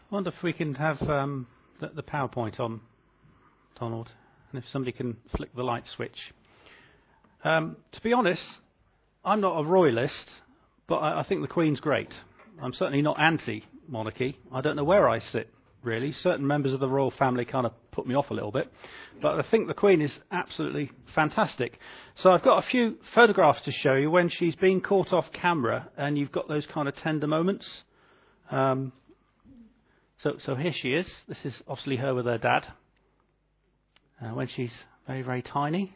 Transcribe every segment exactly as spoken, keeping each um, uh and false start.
I wonder if we can have um, the, the PowerPoint on, Donald, and if somebody can flick the light switch. Um, to be honest, I'm not a royalist, but I, I think the Queen's great. I'm certainly not anti-monarchy. I don't know where I sit, really. Certain members of the royal family kind of put me off a little bit, but I think the Queen is absolutely fantastic. So I've got a few photographs to show you when she's being caught off camera, and you've got those kind of tender moments. Um, so, so here she is. This is obviously her with her dad, uh, when she's very, very tiny.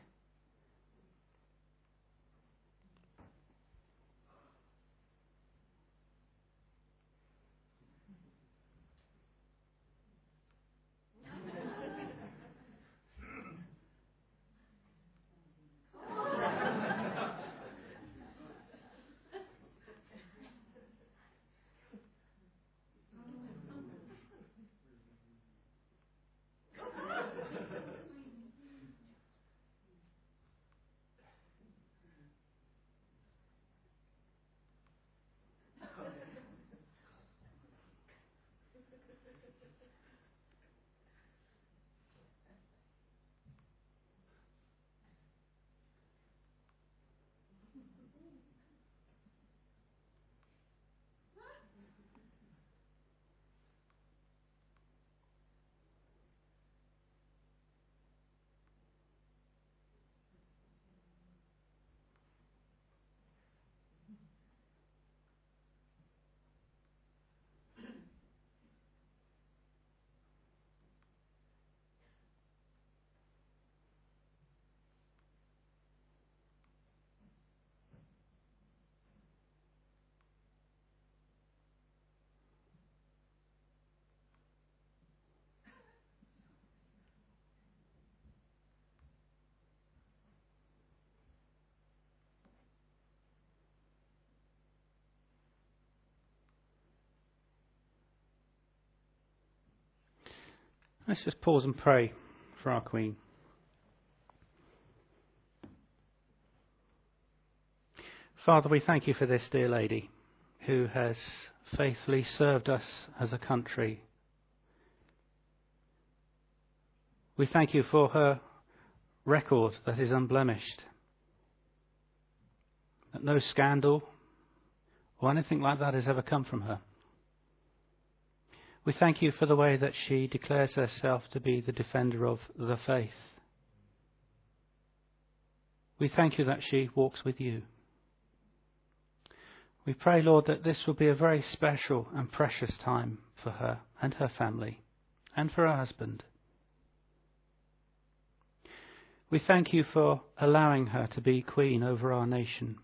Let's just pause and pray for our Queen. Father, we thank you for this dear lady who has faithfully served us as a country. We thank you for her record that is unblemished, that no scandal or anything like that has ever come from her. We thank you for the way that she declares herself to be the defender of the faith. We thank you that she walks with you. We pray, Lord, that this will be a very special and precious time for her and her family and for her husband. We thank you for allowing her to be queen over our nation.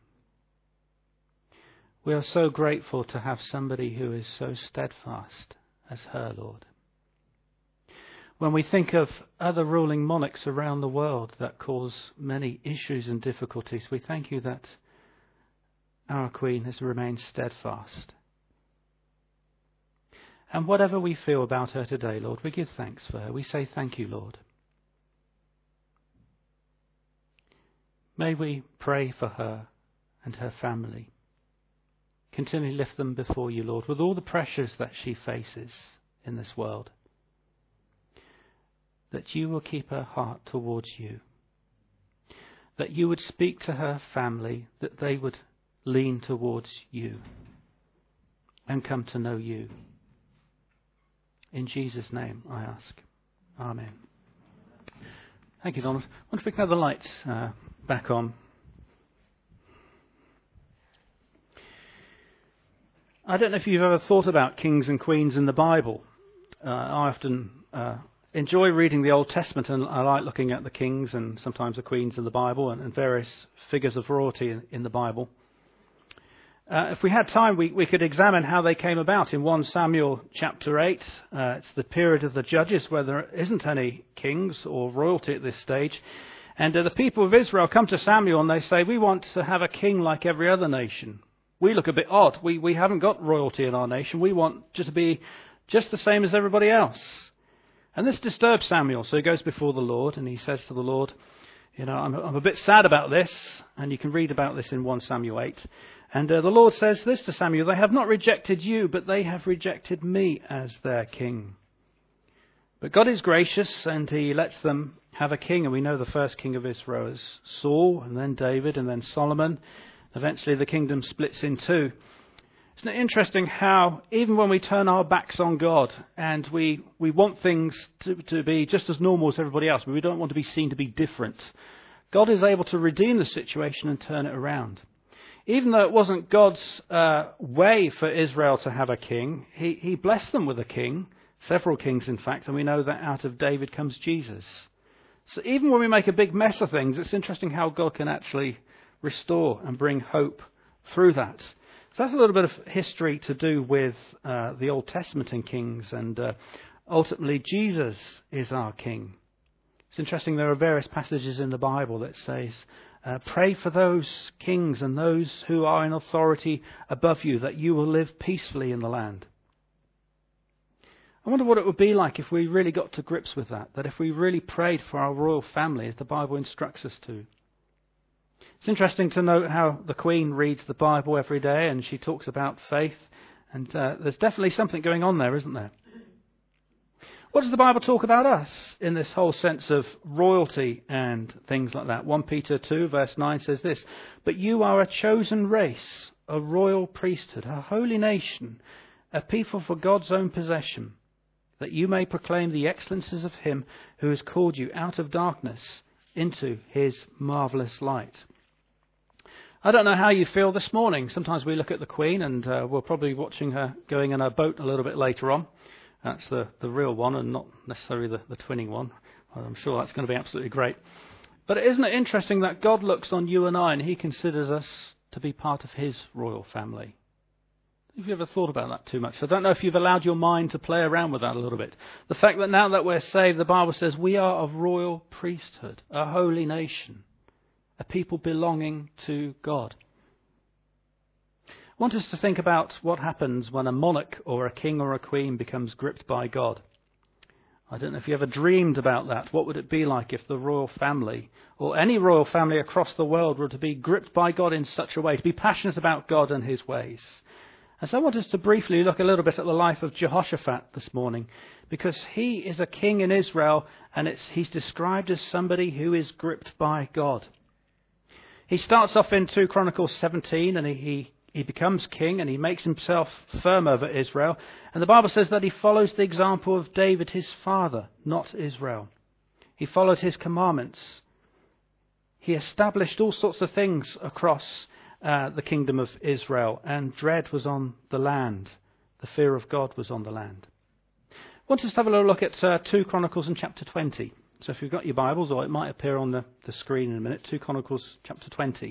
We are so grateful to have somebody who is so steadfast as her, Lord. When we think of other ruling monarchs around the world that cause many issues and difficulties, we thank you that our Queen has remained steadfast. And whatever we feel about her today, Lord, we give thanks for her. We say thank you, Lord. May we pray for her and her family. Continually lift them before you, Lord, with all the pressures that she faces in this world. That you will keep her heart towards you. That you would speak to her family, that they would lean towards you and come to know you. In Jesus' name I ask. Amen. Thank you, Donald. I wonder if we can have the lights uh, back on. I don't know if you've ever thought about kings and queens in the Bible. Uh, I often uh, enjoy reading the Old Testament, and I like looking at the kings and sometimes the queens in the Bible and, and various figures of royalty in, in the Bible. Uh, if we had time, we, we could examine how they came about in First Samuel chapter eight. Uh, it's the period of the judges where there isn't any kings or royalty at this stage. And uh, the people of Israel come to Samuel and they say, we want to have a king like every other nation. We look a bit odd. We we haven't got royalty in our nation. We want just to be just the same as everybody else. And this disturbs Samuel. So he goes before the Lord and he says to the Lord, You know, I'm, I'm a bit sad about this, and you can read about this in First Samuel eight. And uh, the Lord says this to Samuel, they have not rejected you, but they have rejected me as their king. But God is gracious, and he lets them have a king, and we know the first king of Israel is Saul, and then David, and then Solomon. Eventually the kingdom splits in two. Isn't it interesting how even when we turn our backs on God and we, we want things to, to be just as normal as everybody else, but we don't want to be seen to be different, God is able to redeem the situation and turn it around. Even though it wasn't God's uh, way for Israel to have a king, he, he blessed them with a king, several kings in fact, and we know that out of David comes Jesus. So even when we make a big mess of things, it's interesting how God can actually restore and bring hope through that. So that's a little bit of history to do with uh, the Old Testament and kings, and uh, ultimately Jesus is our king. It's interesting, there are various passages in the Bible that says, uh, pray for those kings and those who are in authority above you, that you will live peacefully in the land. I wonder what it would be like if we really got to grips with that, that if we really prayed for our royal family as the Bible instructs us to. It's interesting to note how the Queen reads the Bible every day and she talks about faith, and uh, there's definitely something going on there, isn't there? What does the Bible talk about us in this whole sense of royalty and things like that? First Peter two verse nine says this, but you are a chosen race, a royal priesthood, a holy nation, a people for God's own possession, that you may proclaim the excellences of him who has called you out of darkness into his marvellous light. I don't know how you feel this morning. Sometimes we look at the Queen, and uh, we're probably watching her going in her boat a little bit later on. That's the, the real one and not necessarily the, the twinning one. I'm sure that's going to be absolutely great. But isn't it interesting that God looks on you and I and he considers us to be part of his royal family? Have you ever thought about that too much? I don't know if you've allowed your mind to play around with that a little bit. The fact that now that we're saved, the Bible says we are of royal priesthood, a holy nation, a people belonging to God. I want us to think about what happens when a monarch or a king or a queen becomes gripped by God. I don't know if you ever dreamed about that. What would it be like if the royal family, or any royal family across the world, were to be gripped by God in such a way, to be passionate about God and his ways? And so I want us to briefly look a little bit at the life of Jehoshaphat this morning, because he is a king in Israel, and it's, he's described as somebody who is gripped by God. He starts off in Second Chronicles seventeen, and he, he, he becomes king, and he makes himself firm over Israel. And the Bible says that he follows the example of David, his father, not Israel. He followed his commandments. He established all sorts of things across uh, the kingdom of Israel, and dread was on the land. The fear of God was on the land. I want us to have a little look at uh, Second Chronicles in chapter twenty. So if you've got your Bibles, or it might appear on the, the screen in a minute, Second Chronicles chapter twenty.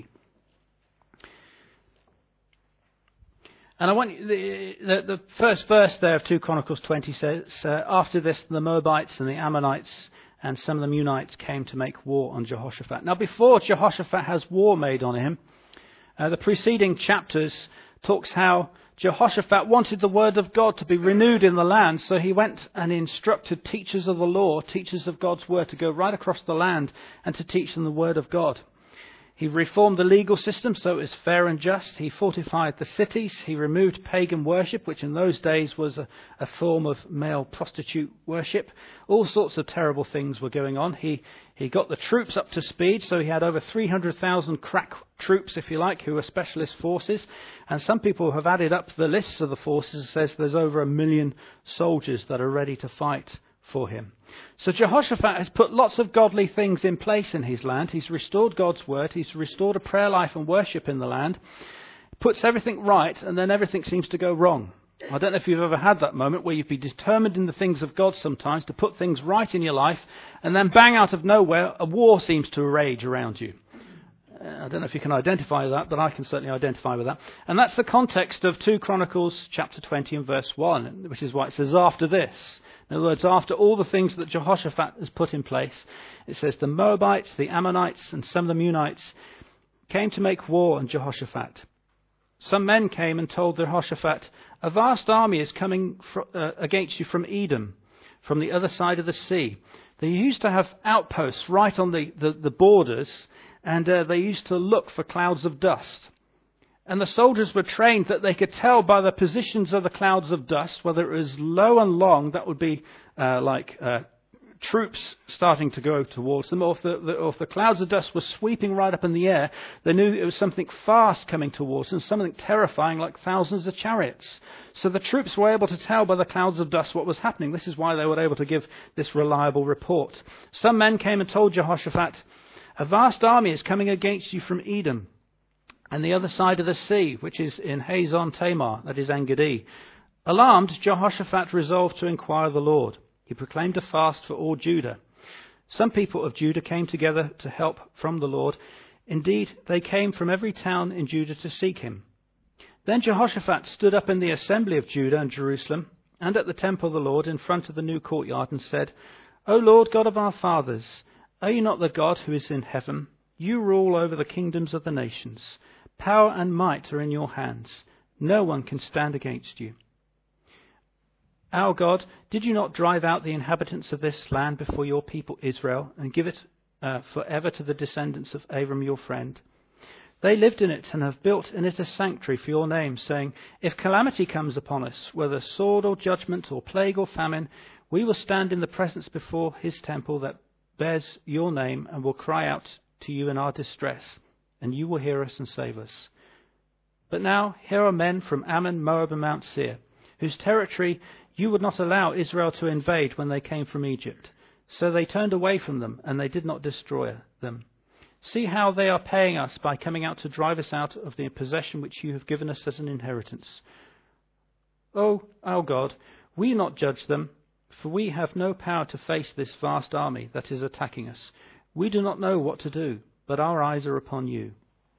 And I want you, the, the, the first verse there of Second Chronicles twenty says, uh, after this the Moabites and the Ammonites and some of the Meunites came to make war on Jehoshaphat. Now before Jehoshaphat has war made on him, uh, the preceding chapters talks how Jehoshaphat wanted the word of God to be renewed in the land, so he went and instructed teachers of the law, teachers of God's word, to go right across the land and to teach them the word of God. He reformed the legal system so it was fair and just. He fortified the cities. He removed pagan worship, which in those days was a, a form of male prostitute worship. All sorts of terrible things were going on. He he got the troops up to speed, so he had over three hundred thousand crack troops, if you like, who were specialist forces. And some people have added up the lists of the forces and says there's over a million soldiers that are ready to fight for him. So Jehoshaphat has put lots of godly things in place in his land. He's restored God's word. He's restored a prayer life and worship in the land. Puts everything right, and then everything seems to go wrong. I don't know if you've ever had that moment where you've been determined in the things of God sometimes to put things right in your life, and then bang, out of nowhere, a war seems to rage around you. I don't know if you can identify that, but I can certainly identify with that. And that's the context of Second Chronicles chapter twenty and verse one, which is why it says after this. In other words, after all the things that Jehoshaphat has put in place, it says the Moabites, the Ammonites, and some of the Meunites came to make war on Jehoshaphat. Some men came and told Jehoshaphat, a vast army is coming fr- uh, against you from Edom, from the other side of the sea. They used to have outposts right on the, the, the borders, and uh, they used to look for clouds of dust. And the soldiers were trained that they could tell by the positions of the clouds of dust, whether it was low and long, that would be uh, like uh, troops starting to go towards them, or if, the, the, or if the clouds of dust were sweeping right up in the air, they knew it was something fast coming towards them, something terrifying like thousands of chariots. So the troops were able to tell by the clouds of dust what was happening. This is why they were able to give this reliable report. Some men came and told Jehoshaphat, "A vast army is coming against you from Edom and the other side of the sea, which is in Hazon Tamar," that is En-gedi. Alarmed, Jehoshaphat resolved to inquire of the Lord. He proclaimed a fast for all Judah. Some people of Judah came together to help from the Lord. Indeed, they came from every town in Judah to seek him. Then Jehoshaphat stood up in the assembly of Judah and Jerusalem, and at the temple of the Lord in front of the new courtyard, and said, "O Lord God of our fathers, are you not the God who is in heaven? You rule over the kingdoms of the nations. Power and might are in your hands. No one can stand against you. Our God, did you not drive out the inhabitants of this land before your people Israel, and give it uh, forever to the descendants of Abram your friend? They lived in it and have built in it a sanctuary for your name, saying, if calamity comes upon us, whether sword or judgment or plague or famine, we will stand in the presence before his temple that bears your name, and will cry out to you in our distress, and you will hear us and save us. But now here are men from Ammon, Moab, and Mount Seir, whose territory you would not allow Israel to invade when they came from Egypt. So they turned away from them, and they did not destroy them. See how they are paying us by coming out to drive us out of the possession which you have given us as an inheritance. O our God, will you not judge them? For we have no power to face this vast army that is attacking us. We do not know what to do, but our eyes are upon you."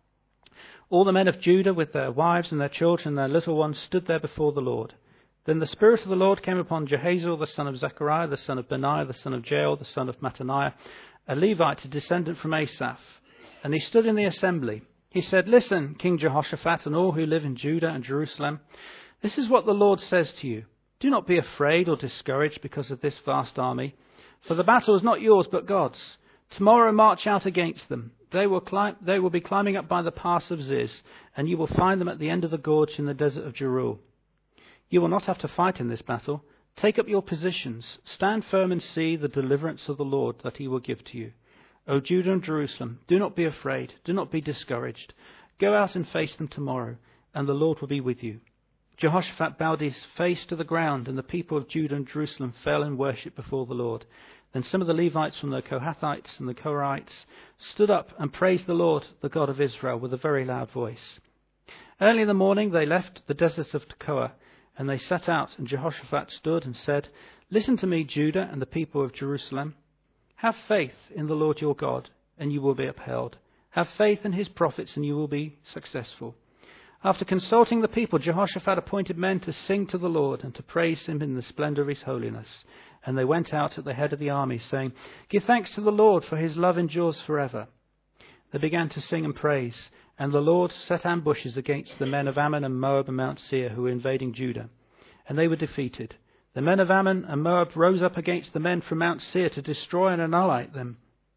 All the men of Judah with their wives and their children and their little ones stood there before the Lord. Then the Spirit of the Lord came upon Jehaziel, the son of Zechariah, the son of Benaiah, the son of Jael, the son of Mattaniah, a Levite, a descendant from Asaph. And he stood in the assembly. He said, "Listen, King Jehoshaphat, and all who live in Judah and Jerusalem. This is what the Lord says to you. Do not be afraid or discouraged because of this vast army, for the battle is not yours but God's. Tomorrow march out against them. They will climb, they will be climbing up by the pass of Ziz, and you will find them at the end of the gorge in the desert of Jeruel. You will not have to fight in this battle. Take up your positions. Stand firm and see the deliverance of the Lord that he will give to you. O Judah and Jerusalem, do not be afraid. Do not be discouraged. Go out and face them tomorrow, and the Lord will be with you." Jehoshaphat bowed his face to the ground, and the people of Judah and Jerusalem fell in worship before the Lord. Then some of the Levites from the Kohathites and the Korahites stood up and praised the Lord, the God of Israel, with a very loud voice. Early in the morning they left the desert of Tekoa, and they set out, and Jehoshaphat stood and said, "Listen to me, Judah and the people of Jerusalem. Have faith in the Lord your God, and you will be upheld. Have faith in his prophets, and you will be successful." After consulting the people, Jehoshaphat appointed men to sing to the Lord and to praise him in the splendour of his holiness. And they went out at the head of the army, saying, "Give thanks to the Lord, for his love endures forever." They began to sing and praise, and the Lord set ambushes against the men of Ammon and Moab and Mount Seir who were invading Judah, and they were defeated. The men of Ammon and Moab rose up against the men from Mount Seir to destroy and annihilate them.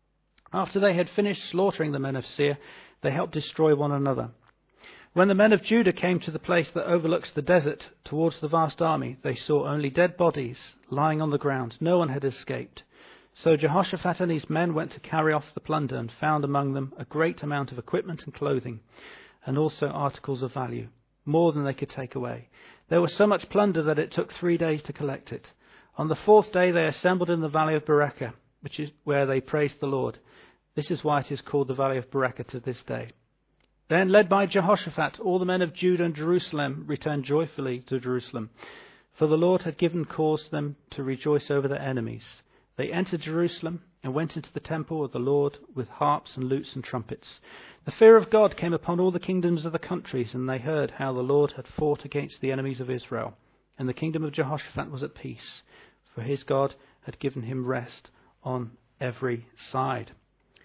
After they had finished slaughtering the men of Seir, they helped destroy one another. When the men of Judah came to the place that overlooks the desert towards the vast army, they saw only dead bodies lying on the ground. No one had escaped. So Jehoshaphat and his men went to carry off the plunder, and found among them a great amount of equipment and clothing, and also articles of value, more than they could take away. There was so much plunder that it took three days to collect it. On the fourth day they assembled in the valley of Berachah, which is where they praised the Lord. This is why it is called the valley of Berachah to this day. Then, led by Jehoshaphat, all the men of Judah and Jerusalem returned joyfully to Jerusalem, for the Lord had given cause them to rejoice over their enemies. They entered Jerusalem and went into the temple of the Lord with harps and lutes and trumpets. The fear of God came upon all the kingdoms of the countries, and they heard how the Lord had fought against the enemies of Israel. And the kingdom of Jehoshaphat was at peace, for his God had given him rest on every side.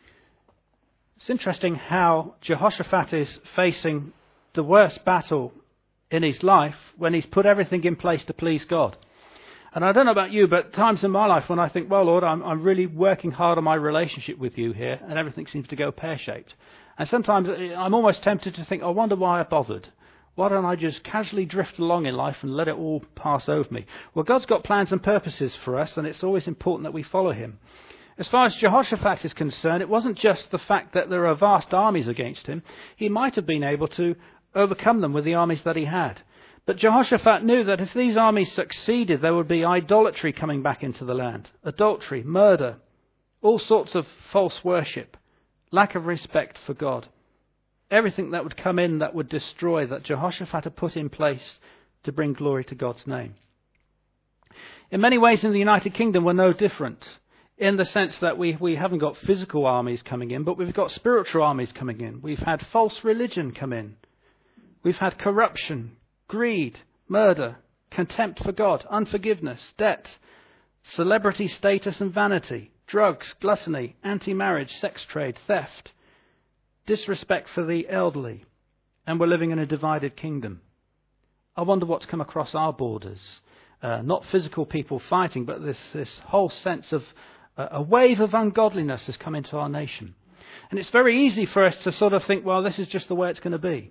It's interesting how Jehoshaphat is facing the worst battle in his life when he's put everything in place to please God. And I don't know about you, but times in my life when I think, well, Lord, I'm, I'm really working hard on my relationship with you here, and everything seems to go pear-shaped. And sometimes I'm almost tempted to think, I wonder why I bothered. Why don't I just casually drift along in life and let it all pass over me? Well, God's got plans and purposes for us, and it's always important that we follow him. As far as Jehoshaphat is concerned, it wasn't just the fact that there are vast armies against him. He might have been able to overcome them with the armies that he had. But Jehoshaphat knew that if these armies succeeded, there would be idolatry coming back into the land. Adultery, murder, all sorts of false worship, lack of respect for God. Everything that would come in that would destroy, that Jehoshaphat had put in place to bring glory to God's name. In many ways in the United Kingdom we're no different, in the sense that we, we haven't got physical armies coming in, but we've got spiritual armies coming in. We've had false religion come in. We've had corruption, greed, murder, contempt for God, unforgiveness, debt, celebrity status and vanity, drugs, gluttony, anti-marriage, sex trade, theft, disrespect for the elderly, and we're living in a divided kingdom. I wonder what's come across our borders. Uh, not physical people fighting, but this, this whole sense of uh, a wave of ungodliness has come into our nation. And it's very easy for us to sort of think, well, this is just the way it's going to be.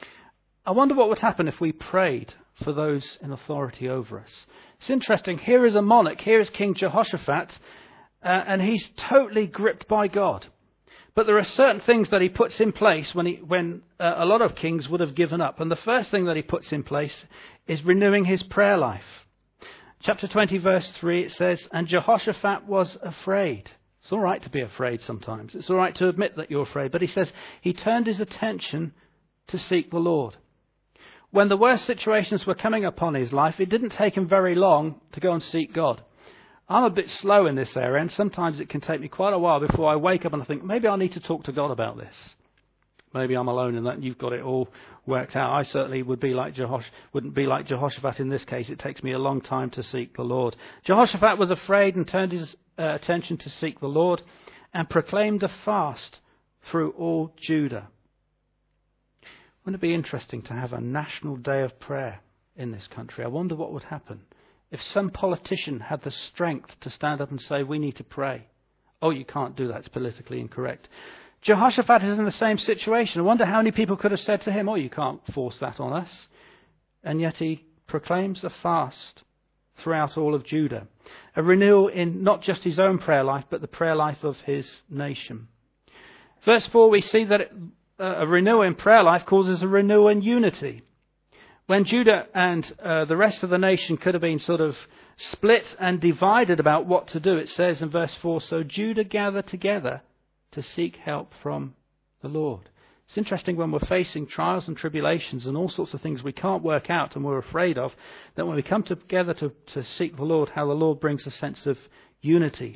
I wonder what would happen if we prayed for those in authority over us. It's interesting. Here is a monarch. Here is King Jehoshaphat, uh, and he's totally gripped by God. But there are certain things that he puts in place when, he, when uh, a lot of kings would have given up. And the first thing that he puts in place is renewing his prayer life. Chapter twenty, verse three, it says, "And Jehoshaphat was afraid." It's all right to be afraid sometimes. It's all right to admit that you're afraid. But he says he turned his attention to seek the Lord. When the worst situations were coming upon his life, it didn't take him very long to go and seek God. I'm a bit slow in this area, and sometimes it can take me quite a while before I wake up and I think, maybe I need to talk to God about this. Maybe I'm alone in that and you've got it all worked out. I certainly would be like Jehosh, wouldn't be like Jehoshaphat in this case. It takes me a long time to seek the Lord. Jehoshaphat was afraid and turned his uh, attention to seek the Lord and proclaimed a fast through all Judah. Wouldn't it be interesting to have a national day of prayer in this country? I wonder what would happen if some politician had the strength to stand up and say, we need to pray. Oh, you can't do that. It's politically incorrect. Jehoshaphat is in the same situation. I wonder how many people could have said to him, oh, you can't force that on us. And yet he proclaims a fast throughout all of Judah. A renewal in not just his own prayer life, but the prayer life of his nation. Verse four, we see that it, uh, a renewal in prayer life causes a renewal in unity. When Judah and uh, the rest of the nation could have been sort of split and divided about what to do, it says in verse four, so Judah gathered together to seek help from the Lord. It's interesting when we're facing trials and tribulations and all sorts of things we can't work out and we're afraid of, that when we come together to, to seek the Lord, how the Lord brings a sense of unity.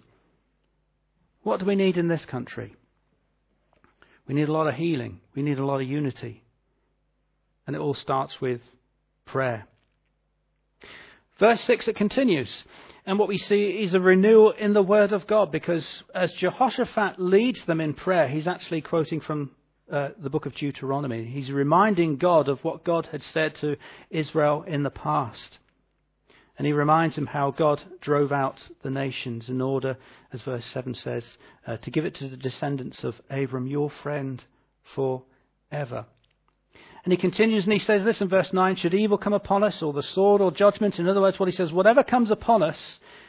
What do we need in this country? We need a lot of healing. We need a lot of unity. And it all starts with prayer. Verse six, it continues. And what we see is a renewal in the word of God, because as Jehoshaphat leads them in prayer, he's actually quoting from uh, the book of Deuteronomy. He's reminding God of what God had said to Israel in the past. And he reminds him how God drove out the nations in order, as verse seven says, uh, to give it to the descendants of Abram, your friend, forever. And he continues and he says this in verse nine, should evil come upon us, or the sword, or judgment? In other words, what he says, whatever comes upon us,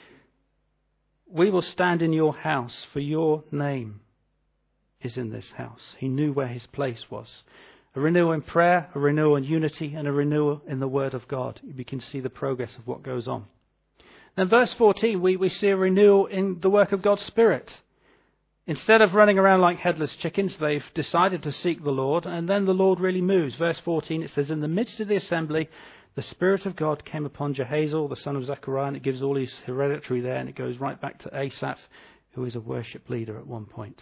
we will stand in your house, for your name is in this house. He knew where his place was. A renewal in prayer, a renewal in unity, and a renewal in the word of God. We can see the progress of what goes on. Then verse fourteen, we, we see a renewal in the work of God's Spirit. Instead of running around like headless chickens, they've decided to seek the Lord, and then the Lord really moves. Verse fourteen, it says, in the midst of the assembly, the Spirit of God came upon Jehaziel, the son of Zechariah, and it gives all his hereditary there, and it goes right back to Asaph, who is a worship leader at one point.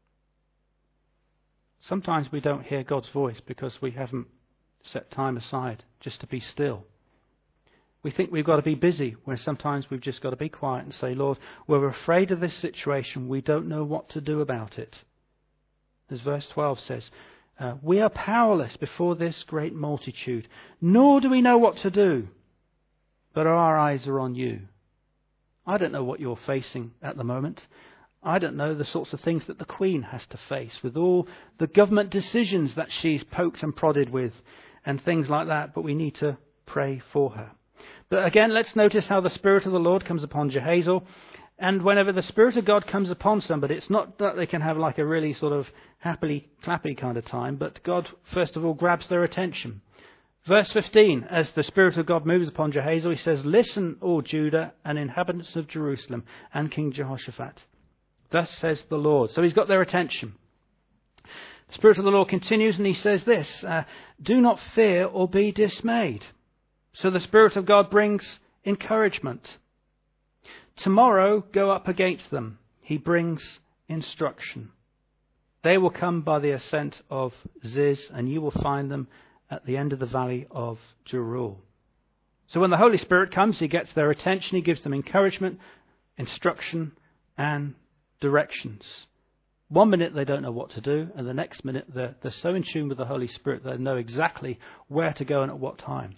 Sometimes we don't hear God's voice because we haven't set time aside just to be still. We think we've got to be busy, where sometimes we've just got to be quiet and say, Lord, we're afraid of this situation. We don't know what to do about it. As verse twelve says, uh, we are powerless before this great multitude, nor do we know what to do, but our eyes are on you. I don't know what you're facing at the moment. I don't know the sorts of things that the Queen has to face with all the government decisions that she's poked and prodded with and things like that, but we need to pray for her. But again, let's notice how the Spirit of the Lord comes upon Jehazel. And whenever the Spirit of God comes upon somebody, it's not that they can have like a really sort of happily clappy kind of time, but God, first of all, grabs their attention. Verse fifteen, as the Spirit of God moves upon Jehazel, he says, "Listen, all Judah and inhabitants of Jerusalem and King Jehoshaphat. Thus says the Lord." So he's got their attention. The Spirit of the Lord continues and he says this, uh, "Do not fear or be dismayed." So the Spirit of God brings encouragement. "Tomorrow go up against them." He brings instruction. "They will come by the ascent of Ziz, and you will find them at the end of the valley of Jeruel." So when the Holy Spirit comes, he gets their attention, he gives them encouragement, instruction, and directions. One minute they don't know what to do, and the next minute they're, they're so in tune with the Holy Spirit they know exactly where to go and at what time.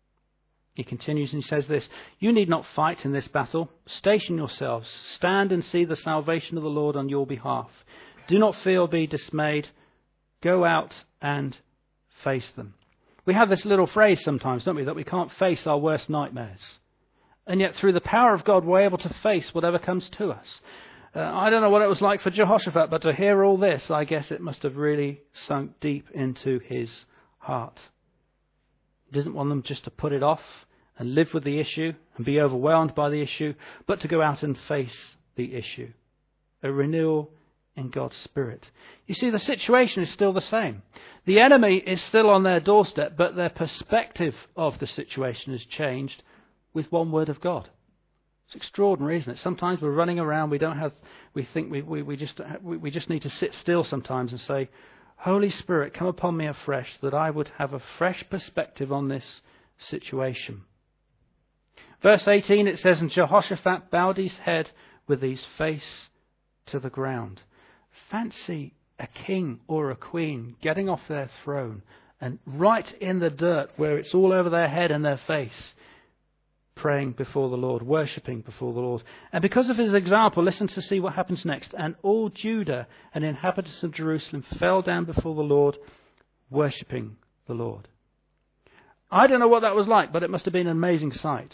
He continues and he says this, "You need not fight in this battle. Station yourselves. Stand and see the salvation of the Lord on your behalf. Do not fear or be dismayed. Go out and face them." We have this little phrase sometimes, don't we, that we can't face our worst nightmares. And yet through the power of God we're able to face whatever comes to us. Uh, I don't know what it was like for Jehoshaphat, but to hear all this, I guess it must have really sunk deep into his heart. He doesn't want them just to put it off and live with the issue and be overwhelmed by the issue, but to go out and face the issue. A renewal in God's Spirit. You see, the situation is still the same. The enemy is still on their doorstep, but their perspective of the situation has changed with one word of God. It's extraordinary, isn't it? Sometimes we're running around, we don't have, we think we, we, we just we, we just need to sit still sometimes and say, "Holy Spirit, come upon me afresh, that I would have a fresh perspective on this situation." Verse eighteen, it says, "And Jehoshaphat bowed his head with his face to the ground." Fancy a king or a queen getting off their throne and right in the dirt where it's all over their head and their face, praying before the Lord, worshipping before the Lord. And because of his example, listen to see what happens next. "And all Judah and inhabitants of Jerusalem fell down before the Lord, worshipping the Lord." I don't know what that was like, but it must have been an amazing sight.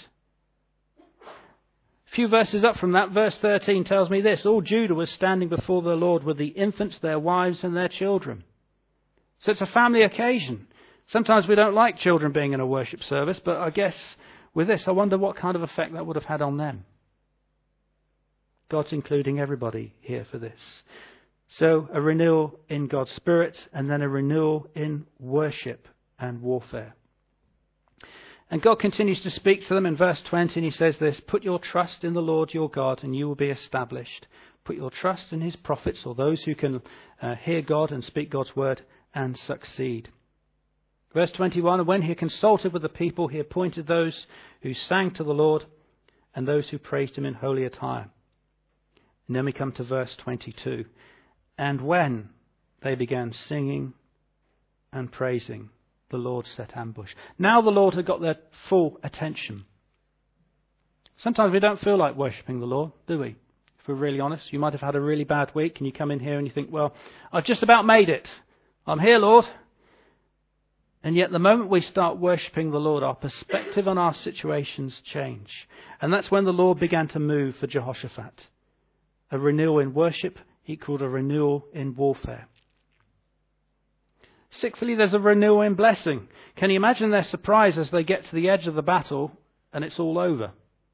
A few verses up from that, verse thirteen tells me this: "All Judah was standing before the Lord with the infants, their wives and their children." So it's a family occasion. Sometimes we don't like children being in a worship service, but I guess with this, I wonder what kind of effect that would have had on them. God's including everybody here for this. So a renewal in God's Spirit, and then a renewal in worship and warfare. And God continues to speak to them in verse twenty, and he says this: "Put your trust in the Lord your God, and you will be established. Put your trust in his prophets," or those who can uh, hear God and speak God's word and succeed. Verse twenty-one, "And when he consulted with the people, he appointed those who sang to the Lord and those who praised him in holy attire." And then we come to verse twenty-two. "And when they began singing and praising, the Lord set ambush." Now the Lord had got their full attention. Sometimes we don't feel like worshipping the Lord, do we? If we're really honest, you might have had a really bad week and you come in here and you think, "Well, I've just about made it. I'm here, Lord." And yet the moment we start worshipping the Lord, our perspective on our situations change. And that's when the Lord began to move for Jehoshaphat. A renewal in worship equaled a renewal in warfare. Sixthly, there's a renewal in blessing. Can you imagine their surprise as they get to the edge of the battle and it's all over?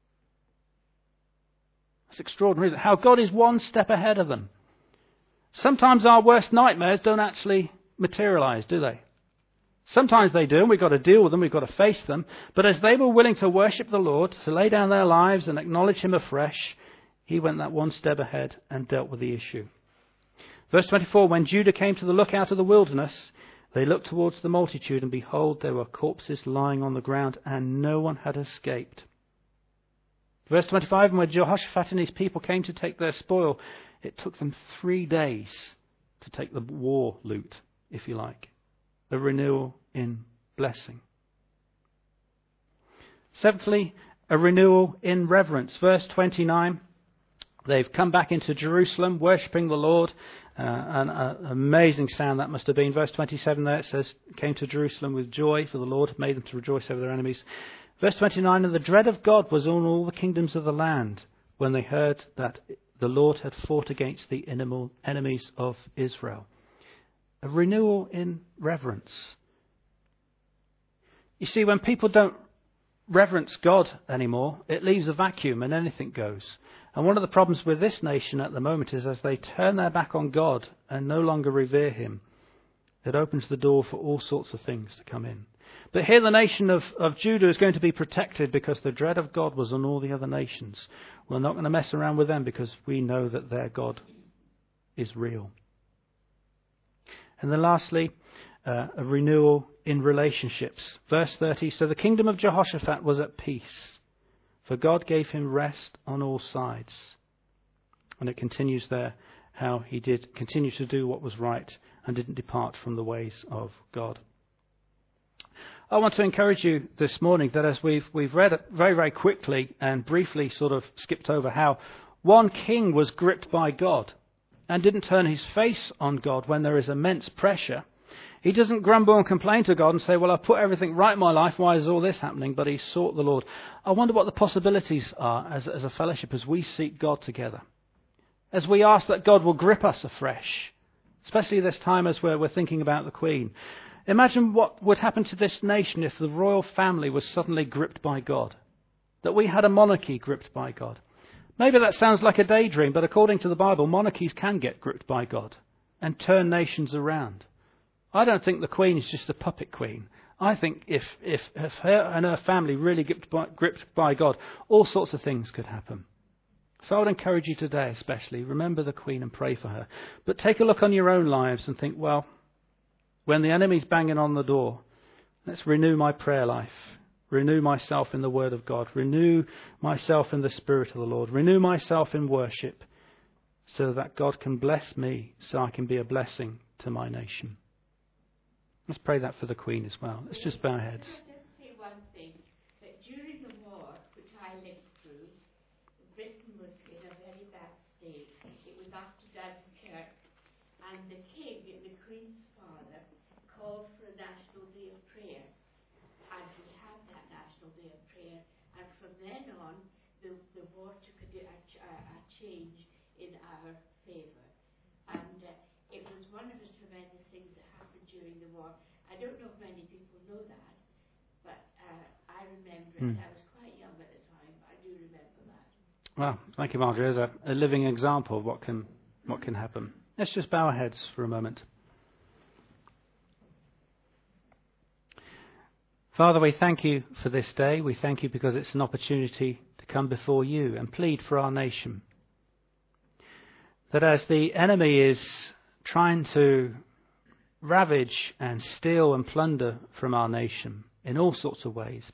It's extraordinary, isn't it? How God is one step ahead of them. Sometimes our worst nightmares don't actually materialize, do they? Sometimes they do, and we've got to deal with them, we've got to face them. But as they were willing to worship the Lord, to lay down their lives and acknowledge him afresh, he went that one step ahead and dealt with the issue. Verse twenty-four, "When Judah came to the lookout of the wilderness, they looked towards the multitude, and behold, there were corpses lying on the ground, and no one had escaped." Verse twenty-five, "And when Jehoshaphat and his people came to take their spoil, it took them three days to take the war loot, if you like." A renewal in blessing. Seventhly, a renewal in reverence. Verse twenty-nine, they've come back into Jerusalem, worshipping the Lord. Uh, an uh, amazing sound that must have been. Verse twenty-seven there, it says, came to Jerusalem with joy, for the Lord had made them to rejoice over their enemies. Verse twenty-nine, and the dread of God was on all the kingdoms of the land when they heard that the Lord had fought against the enemies of Israel. A renewal in reverence. You see, when people don't reverence God anymore, it leaves a vacuum and anything goes. And one of the problems with this nation at the moment is as they turn their back on God and no longer revere him, it opens the door for all sorts of things to come in. But here the nation of, of Judah is going to be protected because the dread of God was on all the other nations. We're not going to mess around with them because we know that their God is real. And then lastly, uh, a renewal in relationships. Verse thirty, so the kingdom of Jehoshaphat was at peace, for God gave him rest on all sides. And it continues there how he did continue to do what was right and didn't depart from the ways of God. I want to encourage you this morning that as we've we've read it very, very quickly and briefly sort of skipped over how one king was gripped by God and didn't turn his face on God when there is immense pressure. He doesn't grumble and complain to God and say, well, I've put everything right in my life. Why is all this happening? But he sought the Lord. I wonder what the possibilities are as, as a fellowship as we seek God together. As we ask that God will grip us afresh, especially this time as we're, we're thinking about the Queen. Imagine what would happen to this nation if the royal family was suddenly gripped by God. That we had a monarchy gripped by God. Maybe that sounds like a daydream, but according to the Bible, monarchies can get gripped by God and turn nations around. I don't think the Queen is just a puppet queen. I think if, if, if her and her family really gripped by, gripped by God, all sorts of things could happen. So I would encourage you today especially, remember the Queen and pray for her. But take a look on your own lives and think, well, when the enemy's banging on the door, let's renew my prayer life. Renew myself in the Word of God. Renew myself in the Spirit of the Lord. Renew myself in worship so that God can bless me so I can be a blessing to my nation. Let's pray that for the Queen as well. Let's just bow our heads. Can I just say one thing? That during the war, which I lived through, Britain was in a very bad state. It was after Dunkirk, and the King, the Queen's father, called for a National Day of Prayer. And we had that National Day of Prayer. And from then on, the, the war took a, a, a change in our favour. And uh, it was one of the tremendous things that happened during the war. I don't know if many people know that, but uh, I remember it. Mm. I was quite young at the time, but I do remember that. Well, thank you, Marjorie. There's a, a living example of what can what can happen. Let's just bow our heads for a moment. Father, we thank you for this day. We thank you because it's an opportunity to come before you and plead for our nation. That as the enemy is trying to ravage and steal and plunder from our nation in all sorts of ways,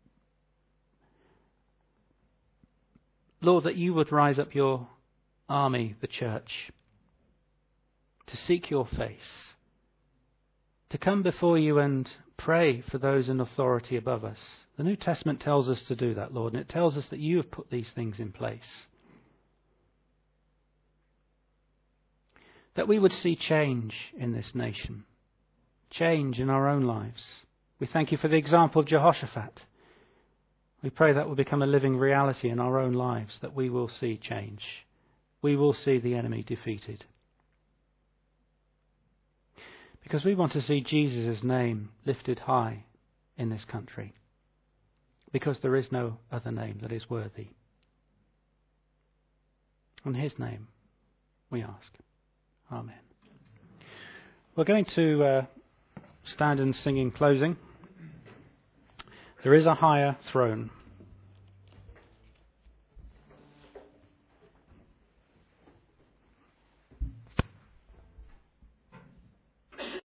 Lord, that you would rise up your army, the church, to seek your face, to come before you and pray for those in authority above us. The New Testament tells us to do that, Lord, and it tells us that you have put these things in place. That we would see change in this nation, change in our own lives. We thank you for the example of Jehoshaphat. We pray that will become a living reality in our own lives, that we will see change. We will see the enemy defeated. Because we want to see Jesus' name lifted high in this country. Because there is no other name that is worthy. In his name we ask. Amen. We're going to uh, stand and sing in closing. There is a higher throne.